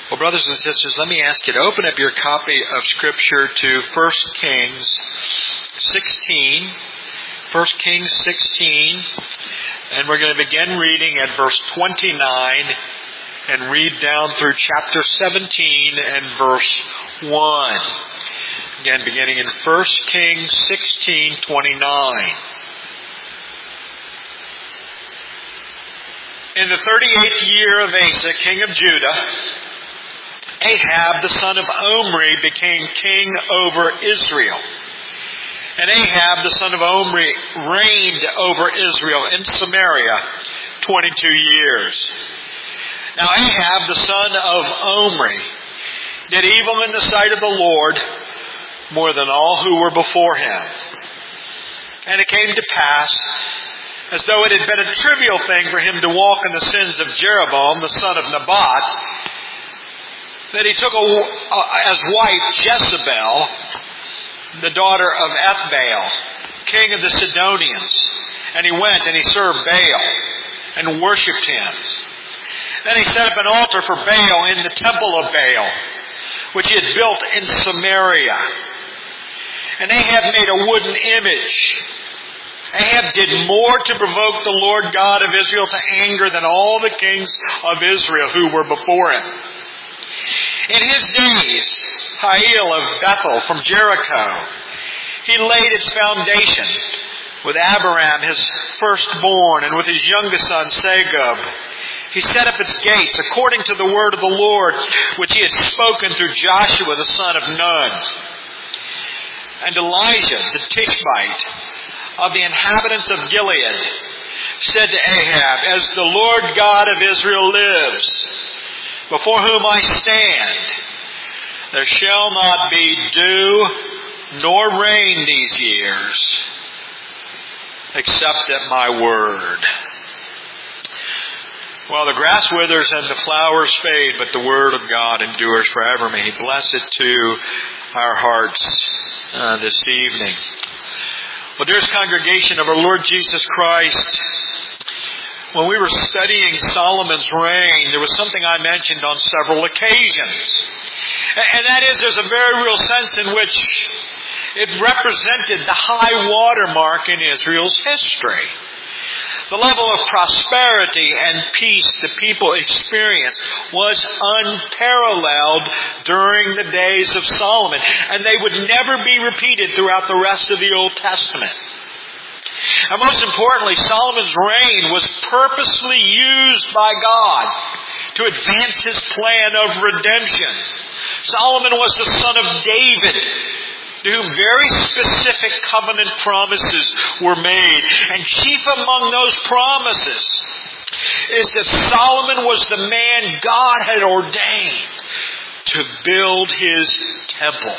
Well, brothers and sisters, let me ask you to open up your copy of Scripture to 1 Kings 16. 1 Kings 16. And we're going to begin reading at verse 29 and read down through chapter 17 and verse 1. Again, beginning in 1 Kings 16:29. In the 38th year of Asa, king of Judah, Ahab, the son of Omri, became king over Israel. And Ahab, the son of Omri, reigned over Israel in Samaria 22 years. Now Ahab, the son of Omri, did evil in the sight of the Lord more than all who were before him. And it came to pass, as though it had been a trivial thing for him to walk in the sins of Jeroboam, the son of Nebat, that he took as wife Jezebel, the daughter of Ethbaal, king of the Sidonians. And he went and he served Baal and worshipped him. Then he set up an altar for Baal in the temple of Baal, which he had built in Samaria. And Ahab made a wooden image. Ahab did more to provoke the Lord God of Israel to anger than all the kings of Israel who were before him. In his days, Hiel of Bethel from Jericho, he laid its foundation with Abiram, his firstborn, and with his youngest son, Segub. He set up its gates according to the word of the Lord, which he had spoken through Joshua, the son of Nun. And Elijah, the Tishbite, of the inhabitants of Gilead, said to Ahab, "As the Lord God of Israel lives, before whom I stand, there shall not be dew nor rain these years, except at my word." Well, the grass withers and the flowers fade, but the word of God endures forever. May He bless it to our hearts this evening. Well, dearest congregation of our Lord Jesus Christ, when we were studying Solomon's reign, there was something I mentioned on several occasions. And that is, there's a very real sense in which it represented the high watermark in Israel's history. The level of prosperity and peace the people experienced was unparalleled during the days of Solomon, and they would never be repeated throughout the rest of the Old Testament. And most importantly, Solomon's reign was purposely used by God to advance His plan of redemption. Solomon was the son of David, to whom very specific covenant promises were made. And chief among those promises is that Solomon was the man God had ordained to build His temple.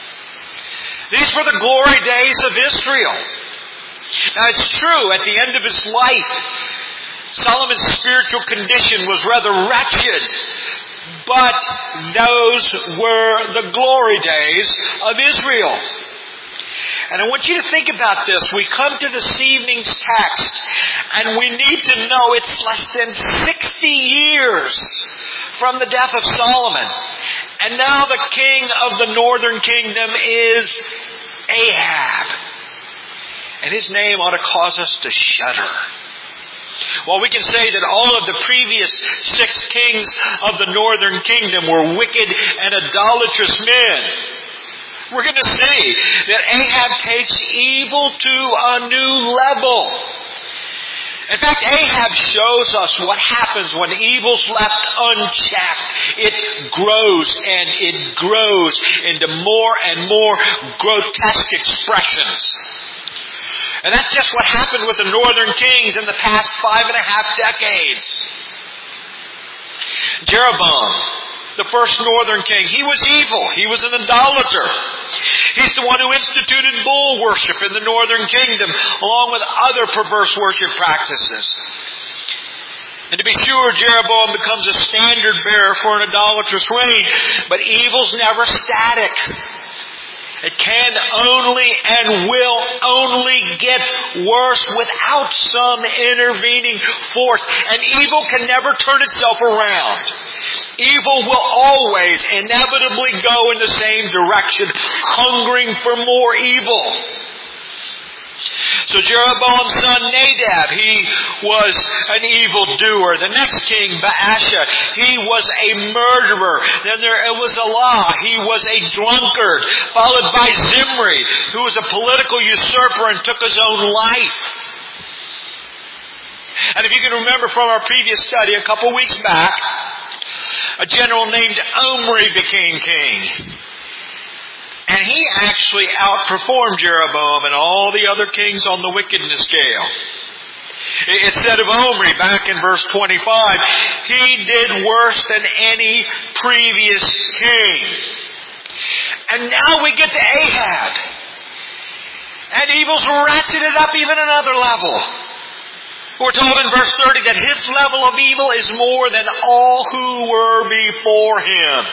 These were the glory days of Israel. Now it's true, at the end of his life, Solomon's spiritual condition was rather wretched. But those were the glory days of Israel. And I want you to think about this. We come to this evening's text, and we need to know it's less than 60 years from the death of Solomon. And now the king of the northern kingdom is Ahab. And his name ought to cause us to shudder. While we can say that all of the previous 6 kings of the northern kingdom were wicked and idolatrous men, we're going to see that Ahab takes evil to a new level. In fact, Ahab shows us what happens when evil's left unchecked. It grows and it grows into more and more grotesque expressions. And that's just what happened with the northern kings in the past 5.5 decades. Jeroboam, the first northern king, he was evil. He was an idolater. He's the one who instituted bull worship in the northern kingdom, along with other perverse worship practices. And to be sure, Jeroboam becomes a standard bearer for an idolatrous reign, but evil's never static. It can only and will only get worse without some intervening force. And evil can never turn itself around. Evil will always inevitably go in the same direction, hungering for more evil. So Jeroboam's son Nadab, he was an evildoer. The next king, Baasha, he was a murderer. Then it was Elah, he was a drunkard. Followed by Zimri, who was a political usurper and took his own life. And if you can remember from our previous study a couple weeks back, a general named Omri became king. And he actually outperformed Jeroboam and all the other kings on the wickedness scale. It said of Omri back in verse 25, he did worse than any previous king. And now we get to Ahab. And evil's ratcheted up even another level. We're told in verse 30 that his level of evil is more than all who were before him.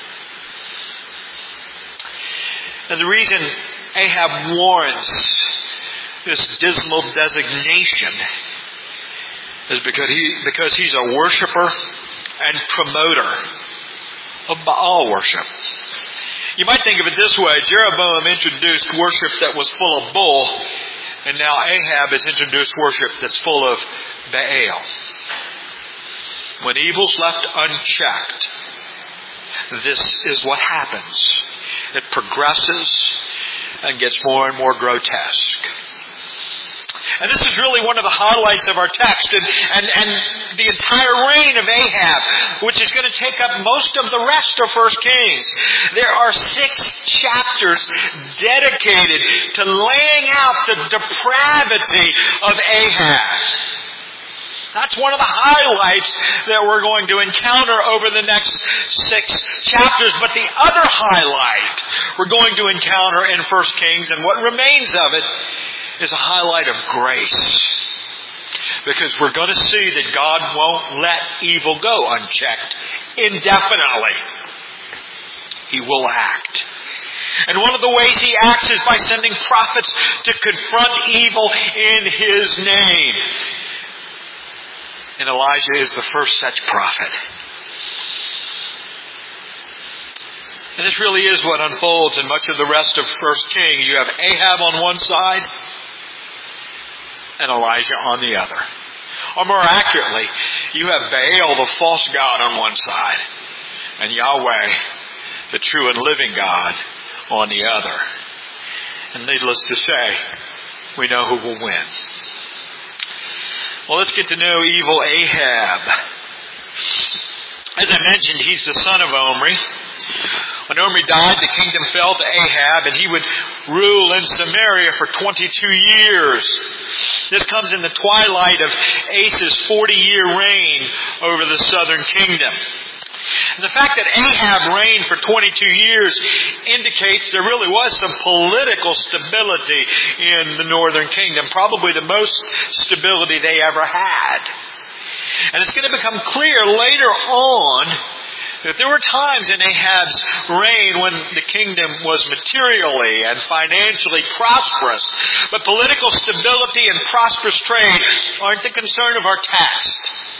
And the reason Ahab warrants this dismal designation is because he's a worshiper and promoter of Baal worship. You might think of it this way. Jeroboam introduced worship that was full of bull, and now Ahab has introduced worship that's full of Baal. When evil's left unchecked, this is what happens. It progresses and gets more and more grotesque. And this is really one of the highlights of our text and the entire reign of Ahab, which is going to take up most of the rest of 1 Kings. There are 6 chapters dedicated to laying out the depravity of Ahab. That's one of the highlights that we're going to encounter over the next 6 chapters. But the other highlight we're going to encounter in 1 Kings, and what remains of it, is a highlight of grace. Because we're going to see that God won't let evil go unchecked indefinitely. He will act. And one of the ways He acts is by sending prophets to confront evil in His name. And Elijah is the first such prophet. And this really is what unfolds in much of the rest of 1 Kings. You have Ahab on one side and Elijah on the other. Or more accurately, you have Baal, the false god, on one side, and Yahweh, the true and living God, on the other. And needless to say, we know who will win. Well, let's get to know evil Ahab. As I mentioned, he's the son of Omri. When Omri died, the kingdom fell to Ahab, and he would rule in Samaria for 22 years. This comes in the twilight of Asa's 40-year reign over the southern kingdom. And the fact that Ahab reigned for 22 years indicates there really was some political stability in the northern kingdom, probably the most stability they ever had. And it's going to become clear later on that there were times in Ahab's reign when the kingdom was materially and financially prosperous. But political stability and prosperous trade aren't the concern of our text.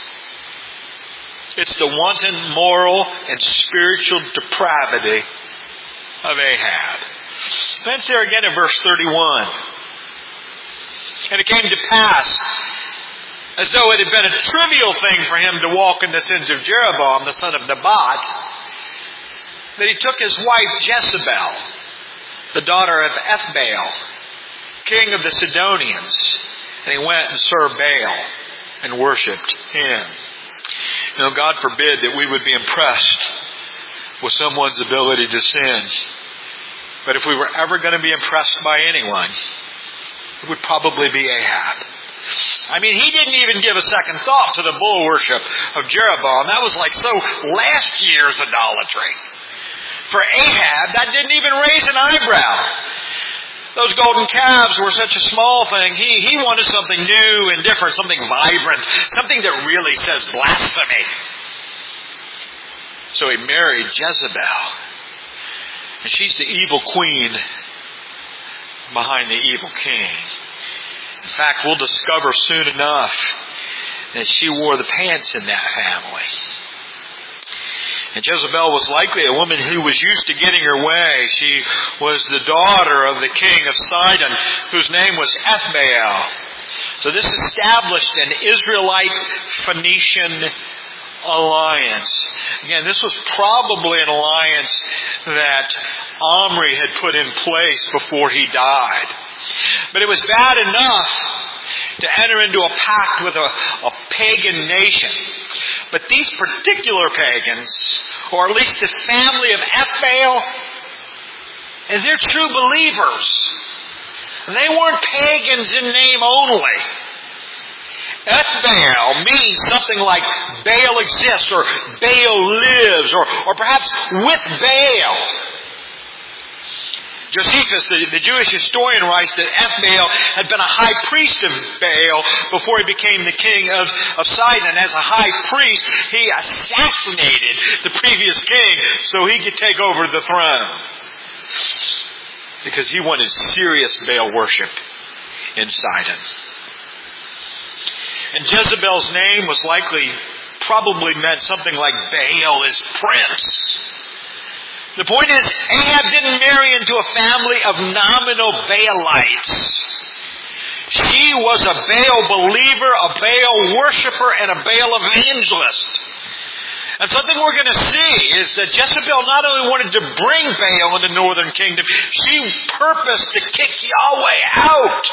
It's the wanton moral and spiritual depravity of Ahab. Glance there again in verse 31. And it came to pass, as though it had been a trivial thing for him to walk in the sins of Jeroboam, the son of Nebat, that he took his wife Jezebel, the daughter of Ethbaal, king of the Sidonians, and he went and served Baal and worshipped him. You know, God forbid that we would be impressed with someone's ability to sin. But if we were ever going to be impressed by anyone, it would probably be Ahab. I mean, he didn't even give a second thought to the bull worship of Jeroboam. That was like so last year's idolatry. For Ahab, that didn't even raise an eyebrow. Those golden calves were such a small thing. He wanted something new and different, something vibrant, something that really says blasphemy. So he married Jezebel. And she's the evil queen behind the evil king. In fact, we'll discover soon enough that she wore the pants in that family. And Jezebel was likely a woman who was used to getting her way. She was the daughter of the king of Sidon, whose name was Ethbaal. So this established an Israelite-Phoenician alliance. Again, this was probably an alliance that Omri had put in place before he died. But it was bad enough to enter into a pact with a pagan nation. But these particular pagans, or at least the family of Ethbaal, and they're true believers. They weren't pagans in name only. Ethbaal means something like Baal exists, or Baal lives, or perhaps with Baal. Josephus, the Jewish historian, writes that Ethbaal had been a high priest of Baal before he became the king of Sidon. And as a high priest, he assassinated the previous king so he could take over the throne. Because he wanted serious Baal worship in Sidon. And Jezebel's name was probably meant something like Baal is prince. The point is, Ahab didn't marry into a family of nominal Baalites. She was a Baal believer, a Baal worshiper, and a Baal evangelist. And something we're going to see is that Jezebel not only wanted to bring Baal into the northern kingdom, she purposed to kick Yahweh out.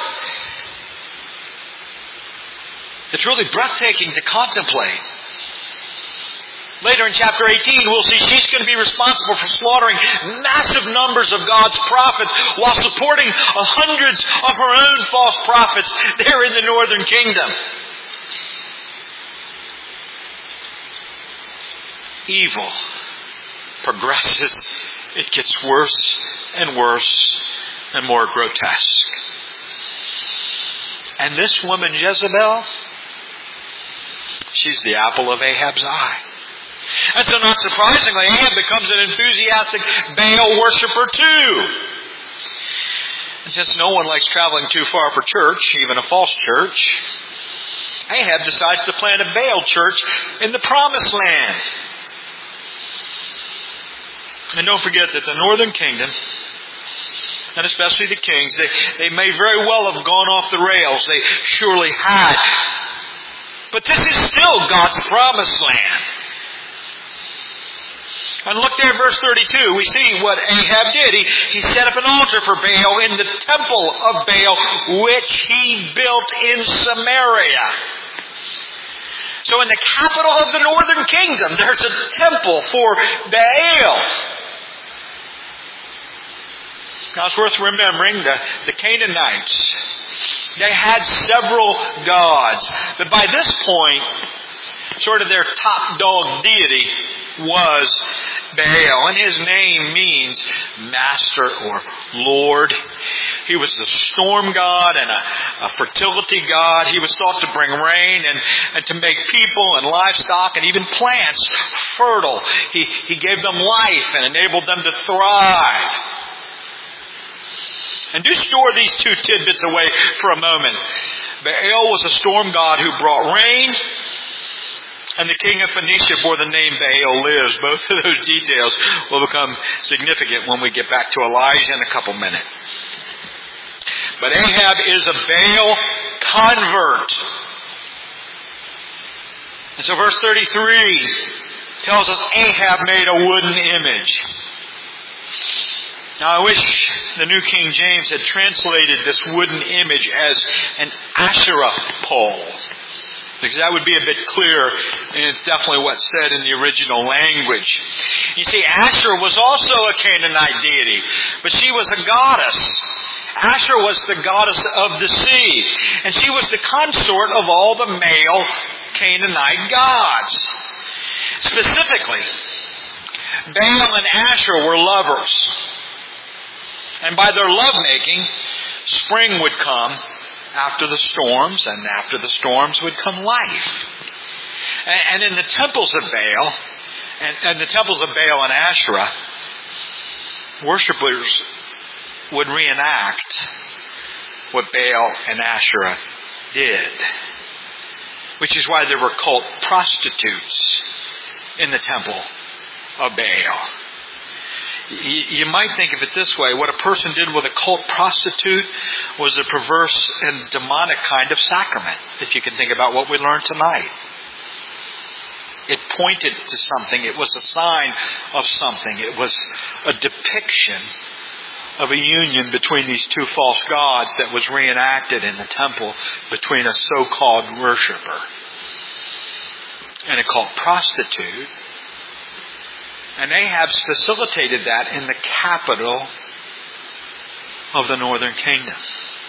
It's really breathtaking to contemplate. Later in chapter 18, we'll see she's going to be responsible for slaughtering massive numbers of God's prophets while supporting hundreds of her own false prophets there in the northern kingdom. Evil progresses. It gets worse and worse and more grotesque. And this woman, Jezebel, she's the apple of Ahab's eye. And so not surprisingly, Ahab becomes an enthusiastic Baal worshiper too. And since no one likes traveling too far for church, even a false church, Ahab decides to plant a Baal church in the Promised Land. And don't forget that the northern kingdom, and especially the kings, they may very well have gone off the rails. They surely had. But this is still God's Promised Land. And look there, verse 32. We see what Ahab did. He set up an altar for Baal in the temple of Baal, which he built in Samaria. So in the capital of the northern kingdom, there's a temple for Baal. Now it's worth remembering the Canaanites. They had several gods. But by this point, sort of their top dog deity was Baal, and his name means master or Lord. He was the storm god and a fertility god. He was thought to bring rain and to make people and livestock and even plants fertile. He gave them life and enabled them to thrive. And do store these two tidbits away for a moment. Baal was a storm god who brought rain, and the king of Phoenicia bore the name Baal lives. Both of those details will become significant when we get back to Elijah in a couple minutes. But Ahab is a Baal convert. And so verse 33 tells us Ahab made a wooden image. Now I wish the New King James had translated this wooden image as an Asherah pole, because that would be a bit clearer, and it's definitely what's said in the original language. You see, Asherah was also a Canaanite deity, but she was a goddess. Asherah was the goddess of the sea, and she was the consort of all the male Canaanite gods. Specifically, Baal and Asherah were lovers. And by their lovemaking, spring would come after the storms, and after the storms would come life. And in the temples of Baal, and the temples of Baal and Asherah, worshipers would reenact what Baal and Asherah did. Which is why there were cult prostitutes in the temple of Baal. You might think of it this way. What a person did with a cult prostitute was a perverse and demonic kind of sacrament, if you can think about what we learned tonight. It pointed to something. It was a sign of something. It was a depiction of a union between these two false gods that was reenacted in the temple between a so-called worshiper and a cult prostitute. And Ahab facilitated that in the capital of the northern kingdom.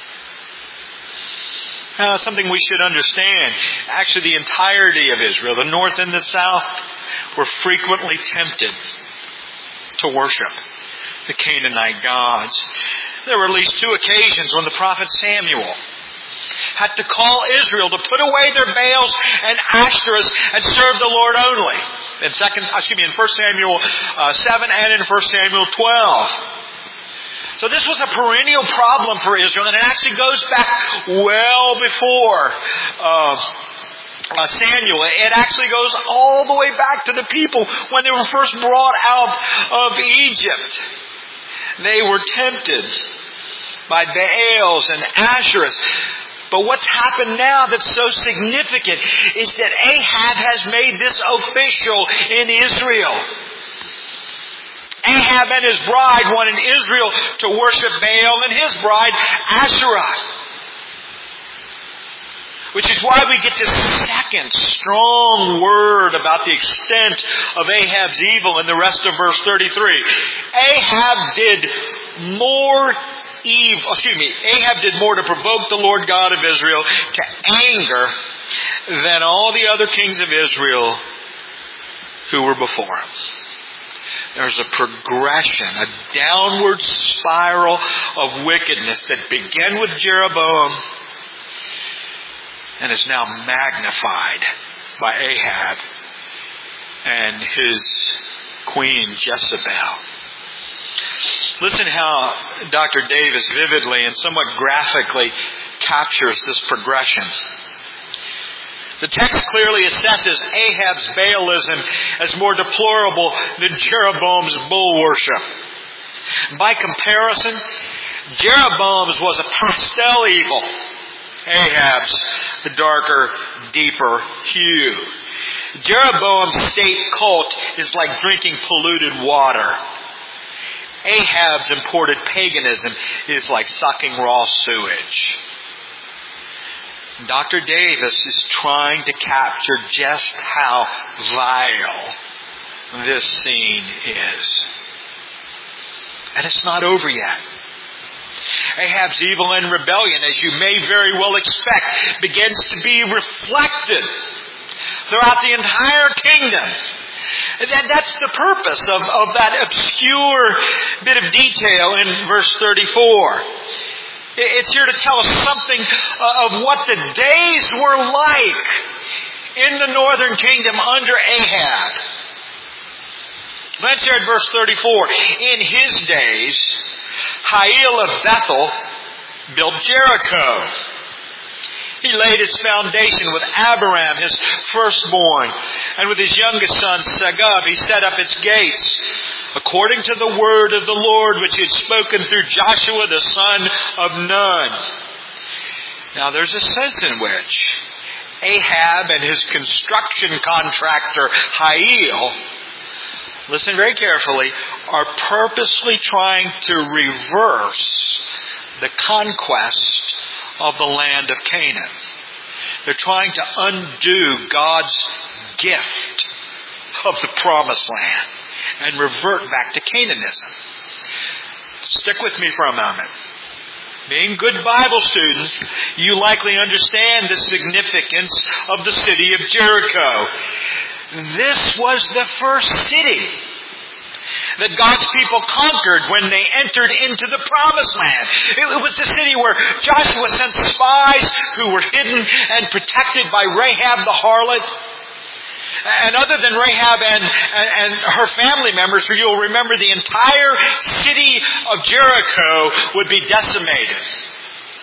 Now, something we should understand. Actually, the entirety of Israel, the north and the south, were frequently tempted to worship the Canaanite gods. There were at least 2 occasions when the prophet Samuel had to call Israel to put away their Baals and Ashtoreths and serve the Lord only. In 1 Samuel 7 and in 1 Samuel 12. So this was a perennial problem for Israel, and it actually goes back well before Samuel. It actually goes all the way back to the people when they were first brought out of Egypt. They were tempted by Baals and Ashtoreths. But what's happened now that's so significant is that Ahab has made this official in Israel. Ahab and his bride wanted Israel to worship Baal and his bride Asherah. Which is why we get this second strong word about the extent of Ahab's evil in the rest of verse 33. Ahab did more to provoke the Lord God of Israel to anger than all the other kings of Israel who were before him. There's a progression, a downward spiral of wickedness that began with Jeroboam and is now magnified by Ahab and his queen Jezebel. Listen how Dr. Davis vividly and somewhat graphically captures this progression. The text clearly assesses Ahab's Baalism as more deplorable than Jeroboam's bull worship. By comparison, Jeroboam's was a pastel evil. Ahab's the darker, deeper hue. Jeroboam's state cult is like drinking polluted water. Ahab's imported paganism is like sucking raw sewage. Dr. Davis is trying to capture just how vile this scene is. And it's not over yet. Ahab's evil and rebellion, as you may very well expect, begins to be reflected throughout the entire kingdom. That's the purpose of that obscure bit of detail in verse 34. It's here to tell us something of what the days were like in the northern kingdom under Ahab. Let's hear at verse 34. In his days, Hiel of Bethel built Jericho. He laid its foundation with Abiram, his firstborn, and with his youngest son, Segub, he set up its gates, according to the word of the Lord, which he had spoken through Joshua, the son of Nun. Now, there's a sense in which Ahab and his construction contractor, Hiel, listen very carefully, are purposely trying to reverse the conquest of the land of Canaan. They're trying to undo God's gift of the promised land and revert back to Canaanism. Stick with me for a moment. Being good Bible students, you likely understand the significance of the city of Jericho. This was the first city that God's people conquered when they entered into the promised land. It was the city where Joshua sent spies who were hidden and protected by Rahab the harlot. And other than Rahab and her family members, for you'll remember the entire city of Jericho would be decimated.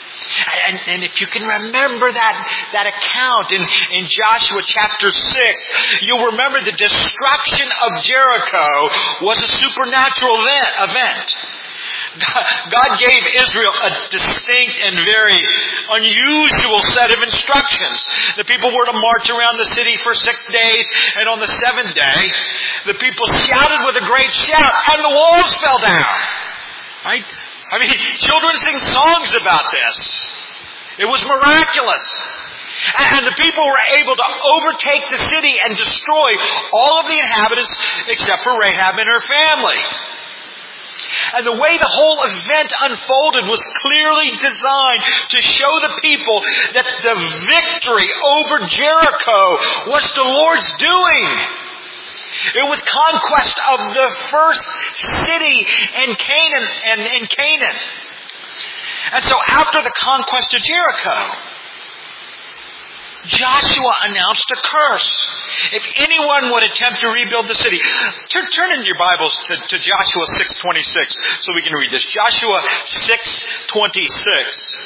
And if you can remember that account in Joshua chapter 6, you'll remember the destruction of Jericho was a supernatural event. God gave Israel a distinct and very unusual set of instructions. The people were to march around the city for 6 days, and on the 7th day, the people shouted with a great shout, and the walls fell down. Right? I mean, children sing songs about this. It was miraculous. And the people were able to overtake the city and destroy all of the inhabitants except for Rahab and her family. And the way the whole event unfolded was clearly designed to show the people that the victory over Jericho was the Lord's doing. It was conquest of the first city in Canaan. And so after the conquest of Jericho, Joshua announced a curse. If anyone would attempt to rebuild the city, turn in your Bibles to Joshua 6:26 so we can read this. Joshua 6:26.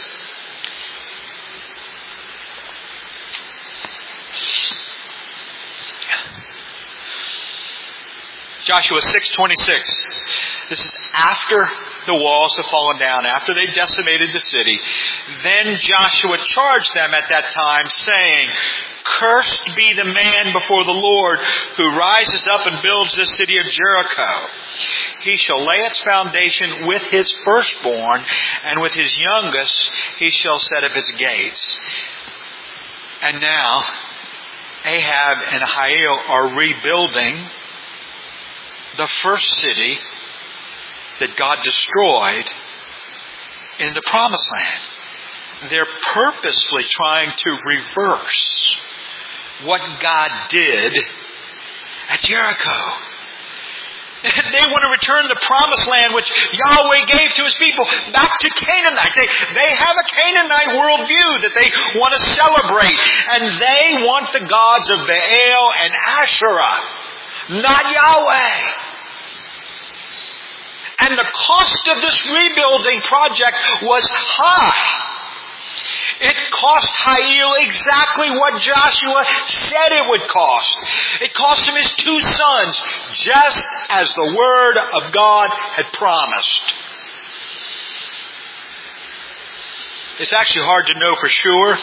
Joshua 6:26. This is after the walls have fallen down, after they've decimated the city. Then Joshua charged them at that time, saying, "Cursed be the man before the Lord who rises up and builds the city of Jericho. He shall lay its foundation with his firstborn, and with his youngest he shall set up its gates." And now Ahab and Hiel are rebuilding the first city that God destroyed in the Promised Land. They're purposefully trying to reverse what God did at Jericho. They want to return the Promised Land which Yahweh gave to His people back to Canaanite. They have a Canaanite worldview that they want to celebrate. And they want the gods of Baal and Asherah, not Yahweh. And the cost of this rebuilding project was high. It cost Hiel exactly what Joshua said it would cost. It cost him his 2 sons, just as the Word of God had promised. It's actually hard to know for sure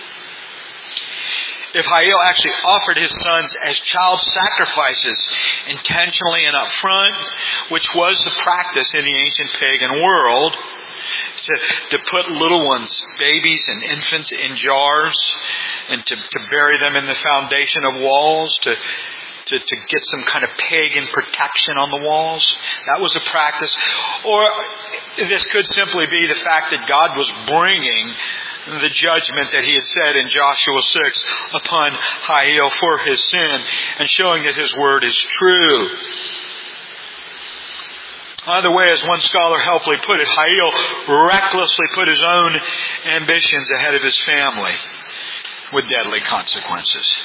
if Hiel actually offered his sons as child sacrifices intentionally and up front, which was the practice in the ancient pagan world, to put little ones, babies and infants, in jars and to bury them in the foundation of walls, to get some kind of pagan protection on the walls. That was a practice. Or this could simply be the fact that God was bringing the judgment that He had said in Joshua 6 upon Hiel for his sin, and showing that His word is true. Either way, as one scholar helpfully put it, Hiel recklessly put his own ambitions ahead of his family, with deadly consequences.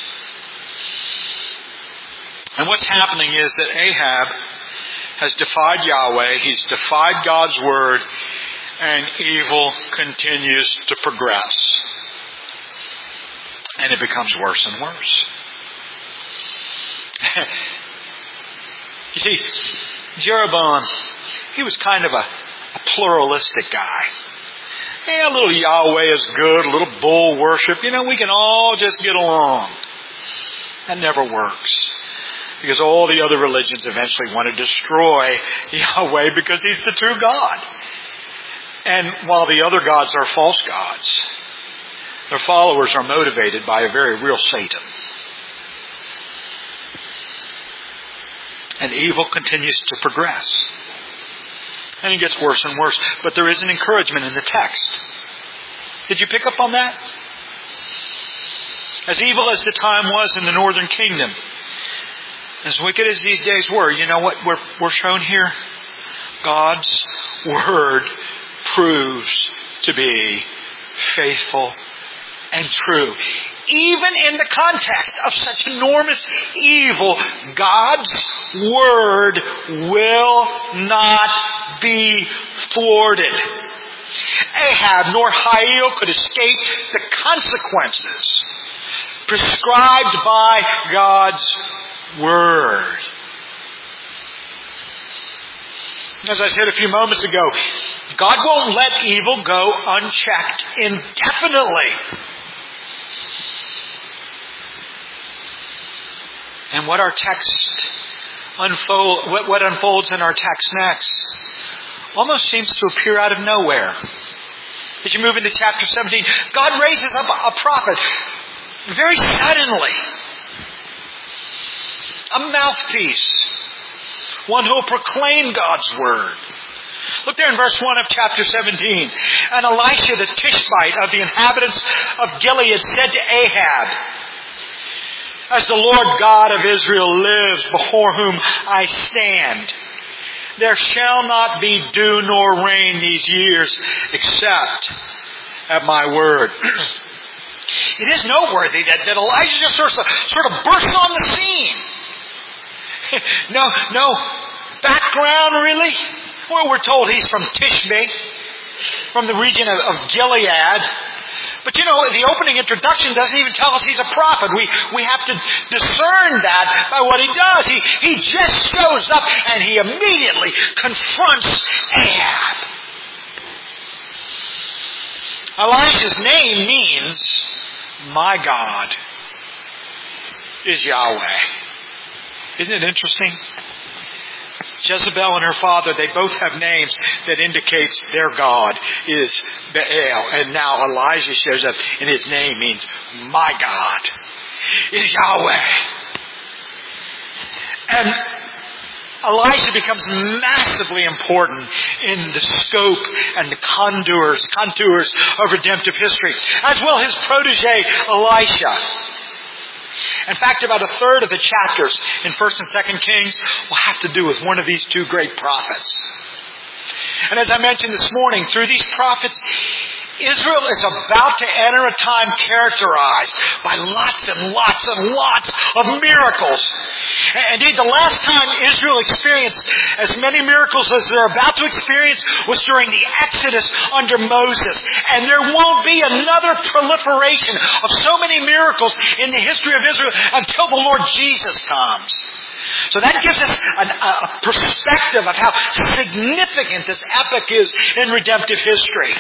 And what's happening is that Ahab has defied Yahweh, he's defied God's word, and evil continues to progress. And it becomes worse and worse. You see, Jeroboam, he was kind of a pluralistic guy. Yeah, a little Yahweh is good, a little bull worship. We can all just get along. That never works. Because all the other religions eventually want to destroy Yahweh because He's the true God. And while the other gods are false gods, their followers are motivated by a very real Satan. And evil continues to progress. And it gets worse and worse. But there is an encouragement in the text. Did you pick up on that? As evil as the time was in the northern kingdom, as wicked as these days were, you know what we're shown here? God's word proves to be faithful and true. Even in the context of such enormous evil, God's word will not be thwarted. Ahab nor Hiel could escape the consequences prescribed by God's Word. As I said a few moments ago, God won't let evil go unchecked indefinitely. And what unfolds in our text next almost seems to appear out of nowhere. As you move into chapter 17, God raises up a prophet very suddenly. A mouthpiece. One who will proclaim God's Word. Look there in verse 1 of chapter 17. And Elisha the Tishbite of the inhabitants of Gilead said to Ahab, as the Lord God of Israel lives, before whom I stand, there shall not be dew nor rain these years, except at my word. It is noteworthy that Elijah just sort of bursts on the scene. No background, really. Well, we're told he's from Tishbe, from the region of Gilead. But the opening introduction doesn't even tell us he's a prophet. We have to discern that by what he does. He just shows up and he immediately confronts Ahab. Elijah's name means, my God is Yahweh. Isn't it interesting? Jezebel and her father, they both have names that indicates their God is Baal. And now Elijah shows up and his name means, my God is Yahweh. And Elijah becomes massively important in the scope and the contours of redemptive history, as will his protege Elisha. In fact, about a third of the chapters in 1st and 2nd Kings will have to do with one of these two great prophets. And as I mentioned this morning, through these prophets, Israel is about to enter a time characterized by lots and lots and lots of miracles. Indeed, the last time Israel experienced as many miracles as they're about to experience was during the Exodus under Moses. And there won't be another proliferation of so many miracles in the history of Israel until the Lord Jesus comes. So that gives us a perspective of how significant this epic is in redemptive history.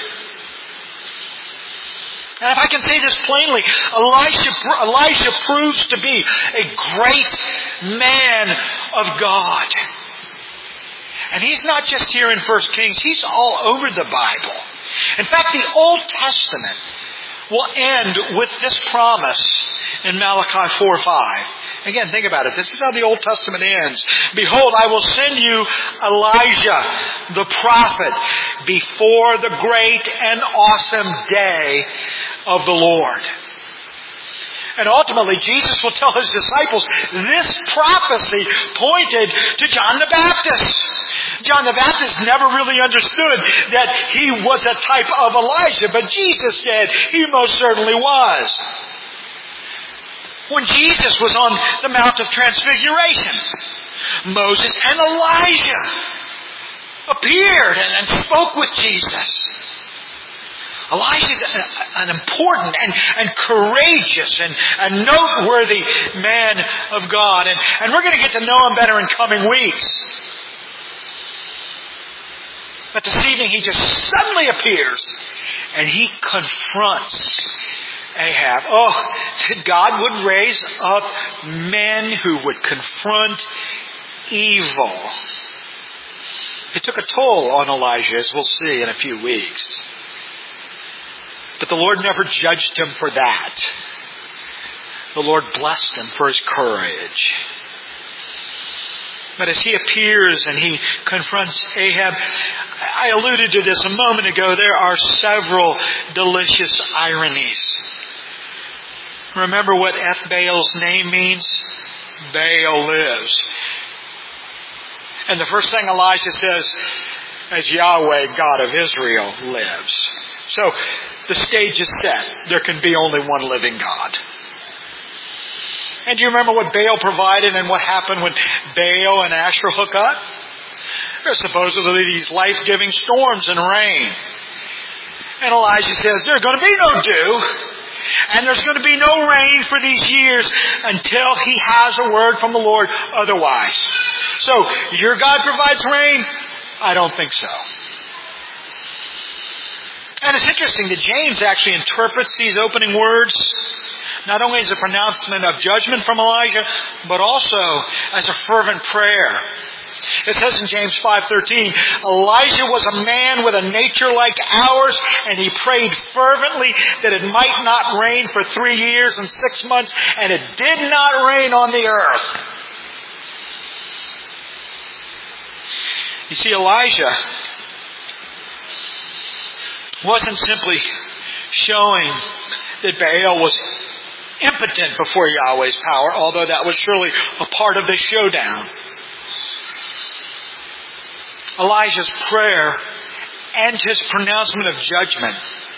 And if I can say this plainly, Elisha proves to be a great man of God. And he's not just here in 1 Kings, he's all over the Bible. In fact, the Old Testament will end with this promise in Malachi 4:5. Again, think about it. This is how the Old Testament ends. Behold, I will send you Elijah, the prophet, before the great and awesome day of the Lord. And ultimately, Jesus will tell his disciples, this prophecy pointed to John the Baptist. John the Baptist never really understood that he was a type of Elijah, but Jesus said he most certainly was. When Jesus was on the Mount of Transfiguration, Moses and Elijah appeared and spoke with Jesus. Elijah is an important and courageous and noteworthy man of God. And we're going to get to know him better in coming weeks. But this evening he just suddenly appears and he confronts Ahab. Oh, that God would raise up men who would confront evil. It took a toll on Elijah, as we'll see in a few weeks. But the Lord never judged him for that. The Lord blessed him for his courage. But as he appears and he confronts Ahab, I alluded to this a moment ago, there are several delicious ironies. Remember what Baal's name means? Baal lives. And the first thing Elijah says, as Yahweh, God of Israel, lives. So, the stage is set. There can be only one living God. And do you remember what Baal provided and what happened when Baal and Asherah hook up? There's supposedly these life-giving storms and rain. And Elijah says, there's going to be no dew. And there's going to be no rain for these years until he has a word from the Lord otherwise. So, your God provides rain? I don't think so. And it's interesting that James actually interprets these opening words not only as a pronouncement of judgment from Elijah, but also as a fervent prayer. It says in James 5:13, Elijah was a man with a nature like ours, and he prayed fervently that it might not rain for 3 years and 6 months, and it did not rain on the earth. You see, Elijah wasn't simply showing that Baal was impotent before Yahweh's power, although that was surely a part of the showdown. Elijah's prayer and his pronouncement of judgment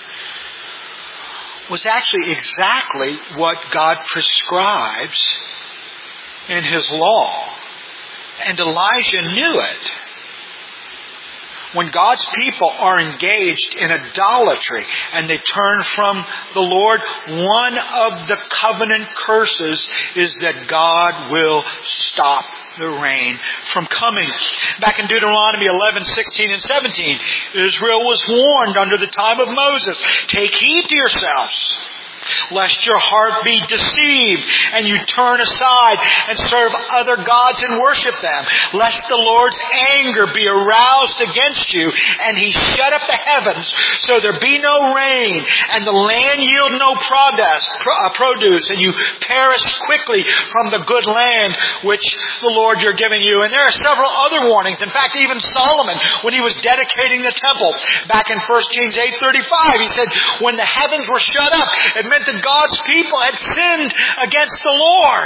was actually exactly what God prescribes in His law. And Elijah knew it. When God's people are engaged in idolatry and they turn from the Lord, one of the covenant curses is that God will stop the rain from coming. Back in Deuteronomy 11:16 and 17, Israel was warned under the time of Moses, take heed to yourselves, lest your heart be deceived and you turn aside and serve other gods and worship them, lest the Lord's anger be aroused against you and He shut up the heavens so there be no rain and the land yield no produce and you perish quickly from the good land which the Lord you're giving you. And there are several other warnings. In fact, even Solomon, when he was dedicating the temple, back in 1 Kings 8:35, he said, when the heavens were shut up, it meant that God's people had sinned against the Lord.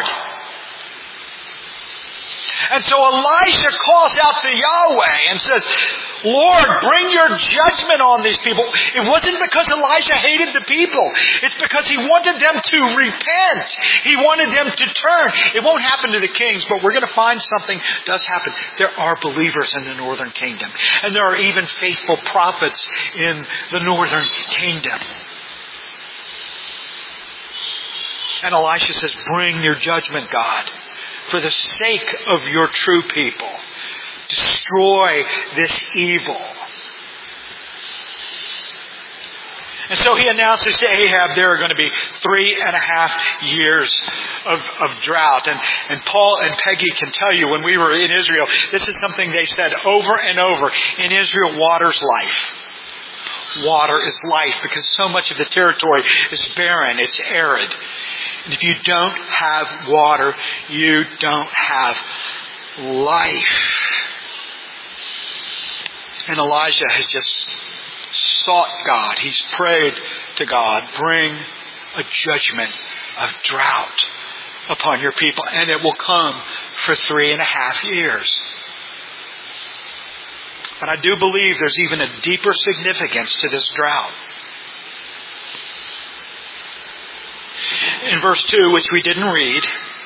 And so Elisha calls out to Yahweh and says, Lord, bring your judgment on these people. It wasn't because Elijah hated the people. It's because he wanted them to repent. He wanted them to turn. It won't happen to the kings, but we're going to find something does happen. There are believers in the northern kingdom. And there are even faithful prophets in the northern kingdom. And Elisha says, bring your judgment, God, for the sake of your true people. Destroy this evil. And so he announces to Ahab there are going to be 3.5 years of drought. And Paul and Peggy can tell you when we were in Israel, this is something they said over and over. In Israel, water's life. Water is life because so much of the territory is barren. It's arid. And if you don't have water, you don't have life. And Elijah has just sought God. He's prayed to God, bring a judgment of drought upon your people. And it will come for 3.5 years. But I do believe there's even a deeper significance to this drought. In verse 2, which we didn't read,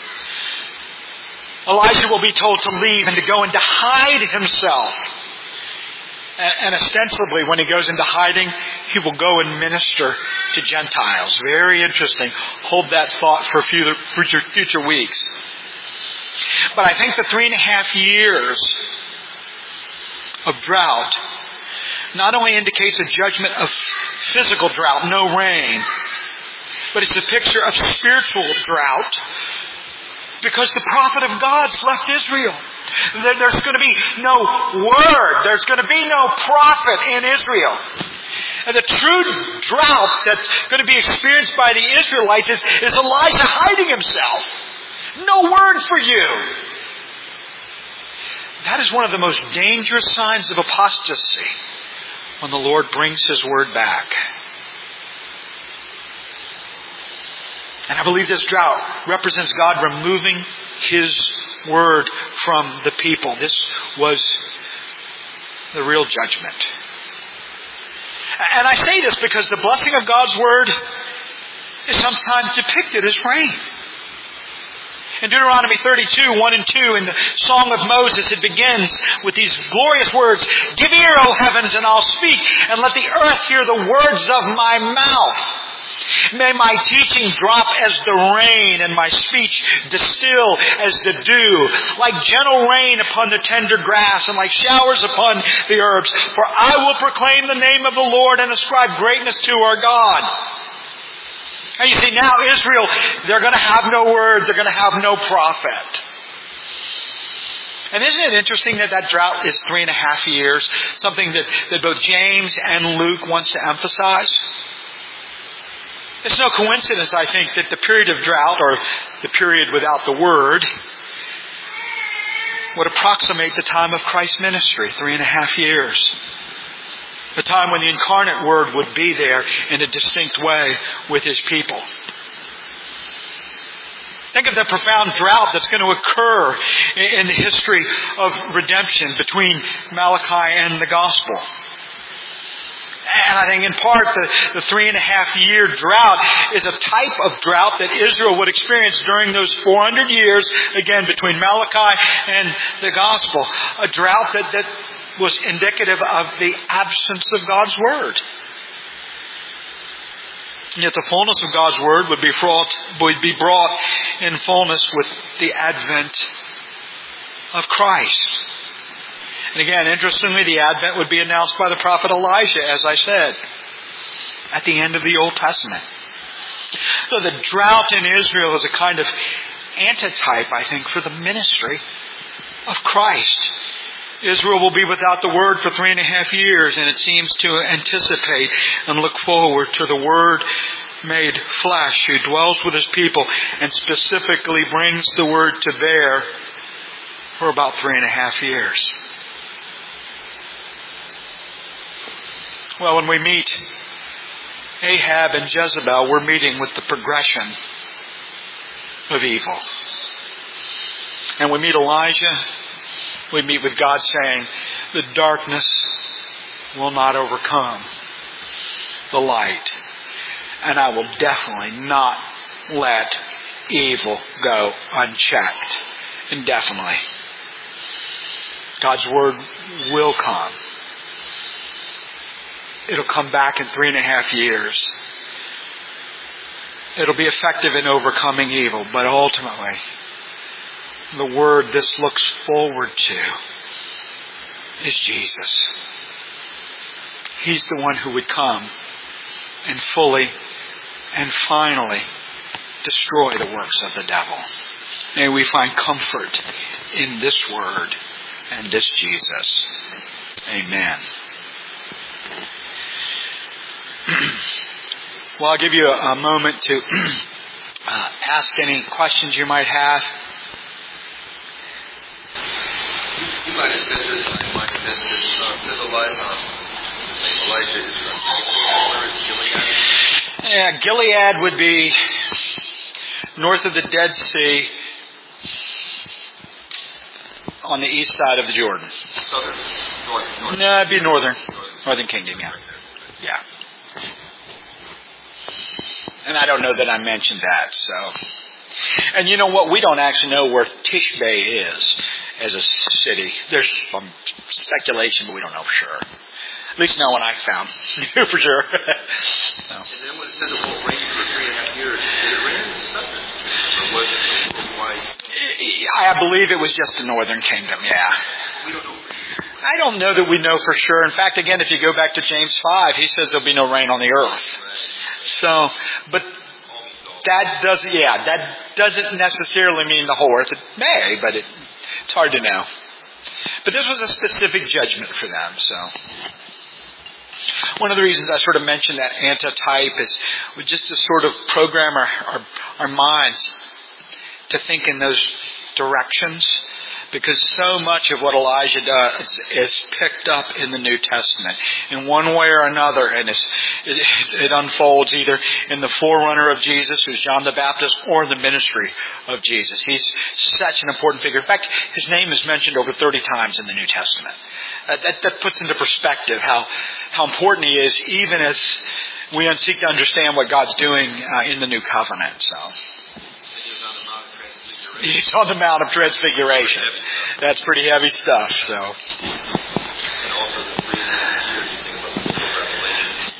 Elijah will be told to leave and to go and to hide himself. And ostensibly, when he goes into hiding, he will go and minister to Gentiles. Very interesting. Hold that thought for future weeks. But I think the 3.5 years of drought not only indicates a judgment of physical drought, no rain, but it's a picture of spiritual drought because the prophet of God's left Israel. There's going to be no word. There's going to be no prophet in Israel. And the true drought that's going to be experienced by the Israelites is Elijah hiding himself. No word for you. That is one of the most dangerous signs of apostasy when the Lord brings His word back. And I believe this drought represents God removing His word from the people. This was the real judgment. And I say this because the blessing of God's word is sometimes depicted as rain. In Deuteronomy 32, 1 and 2, in the Song of Moses, it begins with these glorious words, "Give ear, O heavens, and I'll speak, and let the earth hear the words of my mouth. May my teaching drop as the rain, and my speech distill as the dew, like gentle rain upon the tender grass, and like showers upon the herbs. For I will proclaim the name of the Lord and ascribe greatness to our God." And you see, now Israel, they're going to have no word, they're going to have no prophet. And isn't it interesting that that drought is 3.5 years? Something that both James and Luke wants to emphasize. It's no coincidence, I think, that the period of drought, or the period without the Word, would approximate the time of Christ's ministry, 3.5 years. The time when the incarnate Word would be there in a distinct way with His people. Think of the profound drought that's going to occur in the history of redemption between Malachi and the Gospel. And I think in part the 3.5-year drought is a type of drought that Israel would experience during those 400 years, again, between Malachi and the Gospel. A drought that was indicative of the absence of God's Word. And yet the fullness of God's Word would be brought in fullness with the advent of Christ. And again, interestingly, the advent would be announced by the prophet Elijah, as I said, at the end of the Old Testament. So the drought in Israel is a kind of antitype, I think, for the ministry of Christ. Israel will be without the Word for 3.5 years, and it seems to anticipate and look forward to the Word made flesh, who dwells with His people and specifically brings the Word to bear for about 3.5 years. Well, when we meet Ahab and Jezebel, we're meeting with the progression of evil. And we meet Elijah, we meet with God saying, the darkness will not overcome the light. And I will definitely not let evil go unchecked indefinitely. God's Word will come. It'll come back in 3.5 years. It'll be effective in overcoming evil, but ultimately, the Word this looks forward to is Jesus. He's the one who would come and fully and finally destroy the works of the devil. May we find comfort in this Word and this Jesus. Amen. Well, I'll give you a moment to ask any questions you might have. You might have said this, I might have missed this. Says Elijah is from Gilead. Yeah, Gilead would be north of the Dead Sea on the east side of the Jordan. Southern? North. No, it'd be northern kingdom, yeah. Yeah. And I don't know that I mentioned that, so. And you know what? We don't actually know where Tishbe is as a city. There's some speculation, but we don't know for sure. At least no one I found knew for sure. So. And then when it said it won't rain for 3.5 years, did it rain in the southern? Or was it worldwide? I believe it was just the northern kingdom, yeah. We don't know. I don't know that we know for sure. In fact, again, if you go back to James 5, he says there'll be no rain on the earth. Right. So, but that doesn't necessarily mean the whole earth. It may, but it's hard to know. But this was a specific judgment for them, so. One of the reasons I sort of mentioned that antitype is just to sort of program our minds to think in those directions. Because so much of what Elijah does is picked up in the New Testament in one way or another, and it unfolds either in the forerunner of Jesus, who's John the Baptist, or in the ministry of Jesus. He's such an important figure. In fact, his name is mentioned over 30 times in the New Testament. That puts into perspective how important he is, even as we seek to understand what God's doing in the New Covenant. So. He's on the Mount of Transfiguration. That's pretty heavy stuff. So. And also the 3.5 years, you think about the book of Revelation.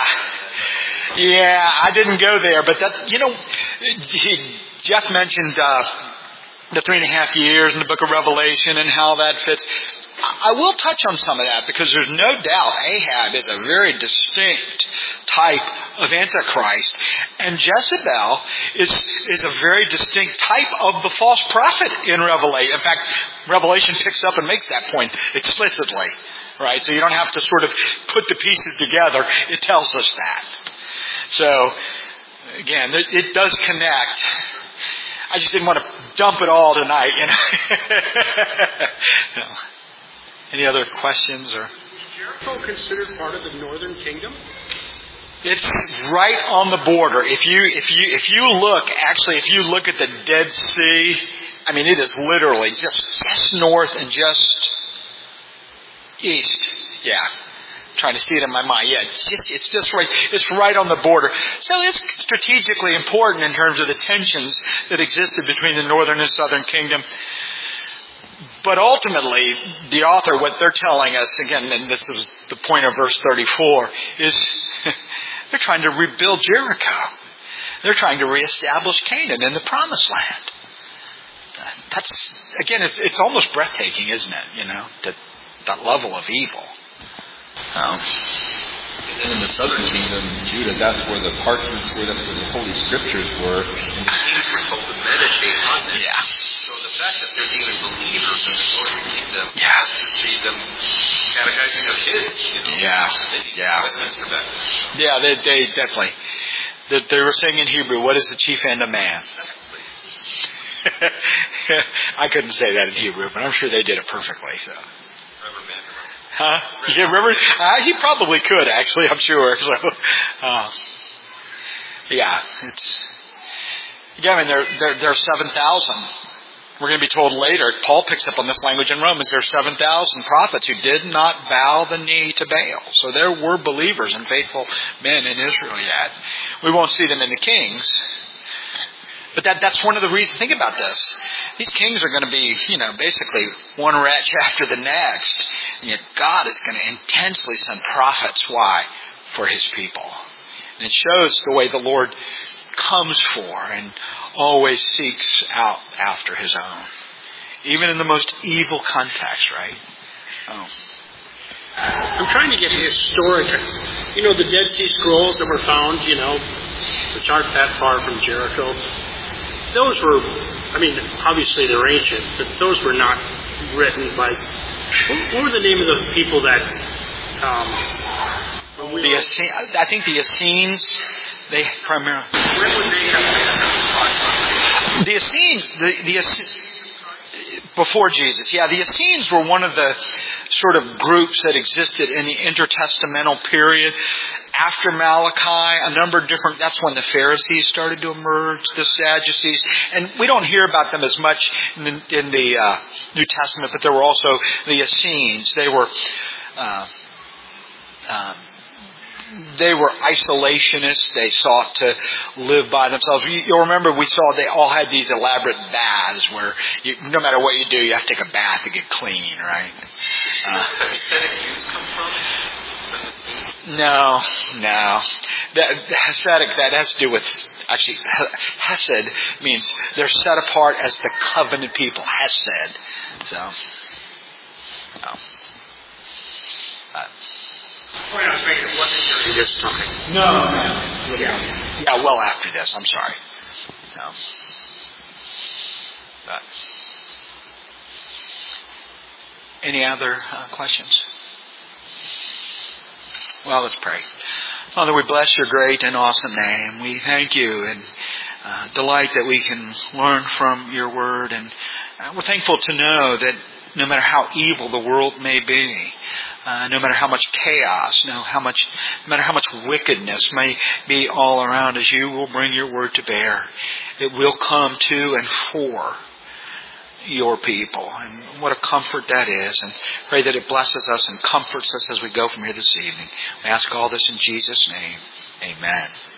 Yeah, I didn't go there, but that's, Jeff mentioned the 3.5 years in the book of Revelation and how that fits. I will touch on some of that because there's no doubt Ahab is a very distinct type of Antichrist. And Jezebel is a very distinct type of the false prophet in Revelation. In fact, Revelation picks up and makes that point explicitly. Right? So you don't have to sort of put the pieces together. It tells us that. So, again, it does connect. I just didn't want to dump it all tonight, Any other questions? Or Is Jericho considered part of the northern kingdom? It's right on the border. If you look at the Dead Sea, I mean, it is literally just north and just east. Yeah. Trying to see it in my mind. Yeah, it's just right. It's right on the border. So it's strategically important in terms of the tensions that existed between the northern and southern kingdom. But ultimately, the author, what they're telling us, again, and this is the point of verse 34, is they're trying to rebuild Jericho. They're trying to reestablish Canaan in the Promised Land. That's, again, it's almost breathtaking, isn't it? That level of evil. And then in the southern kingdom, Judah, that's where the parchments were, that's where the Holy Scriptures were. And the kings were told to meditate on them. Yeah. So the fact that there's even believers in the northern kingdom, Yeah. to see them catechizing their kids, Yeah. Westminster Baptist. Yeah, they definitely. They were saying in Hebrew, what is the chief end of man? I couldn't say that in Hebrew, but I'm sure they did it perfectly. So. Huh? You remember? He probably could, actually, I'm sure. So, there are 7,000. We're going to be told later, Paul picks up on this language in Romans, there are 7,000 prophets who did not bow the knee to Baal. So there were believers and faithful men in Israel yet. We won't see them in the kings. But that's one of the reasons. Think about this. These kings are going to be, basically one wretch after the next. And yet God is going to intensely send prophets. Why? For His people. And it shows the way the Lord comes for and always seeks out after His own. Even in the most evil context, right? Oh. I'm trying to get the historic, the Dead Sea Scrolls that were found, which aren't that far from Jericho. Those were, obviously they're ancient, but those were not written by, what were the name of the people that, I think the Essenes, they primarily... When would they have The Essenes, before Jesus, the Essenes were one of the sort of groups that existed in the intertestamental period. After Malachi, a number of different, that's when the Pharisees started to emerge, the Sadducees. And we don't hear about them as much in the New Testament, but there were also the Essenes. They were isolationists. They sought to live by themselves. You'll remember we saw they all had these elaborate baths where no matter what you do, you have to take a bath to get clean, right? Where the Hasidic Jews come from? No. That Hasidic, that has to do with, actually, Hesed means they're set apart as the covenant people. Hesed. So, The point I was making wasn't during this time. No. Yeah, well after this. I'm sorry. No. But. Any other questions? Well, let's pray. Father, we bless your great and awesome name. We thank you and delight that we can learn from your word. And we're thankful to know that no matter how evil the world may be, no matter how much chaos, no matter how much wickedness may be all around us, you will bring your word to bear. It will come to and for your people. And what a comfort that is. And pray that it blesses us and comforts us as we go from here this evening. We ask all this in Jesus' name. Amen.